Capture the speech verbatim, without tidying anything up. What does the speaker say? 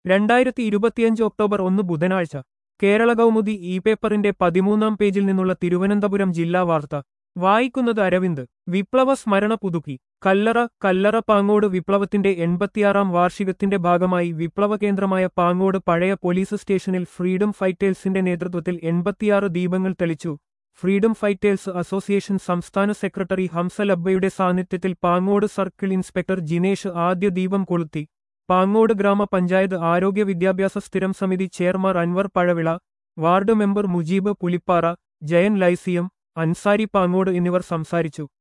രണ്ടായിരത്തി ഇരുപത്തിയഞ്ച് ഒക്ടോബർ ഒന്ന് ബുധനാഴ്ച കേരള കൗമുദി ഇ പേപ്പറിന്റെ പതിമൂന്നാം പേജിൽ നിന്നുള്ള തിരുവനന്തപുരം ജില്ലാ വാർത്ത വായിക്കുന്നത് അരവിന്ദ്. വിപ്ലവ സ്മരണ പുതുക്കി. കല്ലറ കല്ലറ പാങ്ങോട് വിപ്ലവത്തിന്റെ എൺപത്തിയാറാം വാർഷികത്തിന്റെ ഭാഗമായി വിപ്ലവ കേന്ദ്രമായ പാങ്ങോട് പഴയ പോലീസ് സ്റ്റേഷനിൽ ഫ്രീഡം ഫൈറ്റേഴ്സിന്റെ നേതൃത്വത്തിൽ എൺപത്തിയാറ് ദീപങ്ങൾ തെളിച്ചു. ഫ്രീഡം ഫൈറ്റേഴ്സ് അസോസിയേഷൻ സംസ്ഥാന സെക്രട്ടറി ഹംസൽ അബ്ബയുടെ സാന്നിധ്യത്തിൽ പാങ്ങോട് സർക്കിൾ ഇൻസ്പെക്ടർ ജിനേഷ് ആദ്യ ദീപം കൊളുത്തി. പാങ്ങോട് ഗ്രാമപഞ്ചായത്ത് ആരോഗ്യ വിദ്യാഭ്യാസ സ്ഥിരം സമിതി chairman Anwar Pazhavila, ward member Mujeeb Pulippara, Jayan ലൈസിയം, അൻസാരി പാങ്ങോട് എന്നിവർ സംസാരിച്ചു.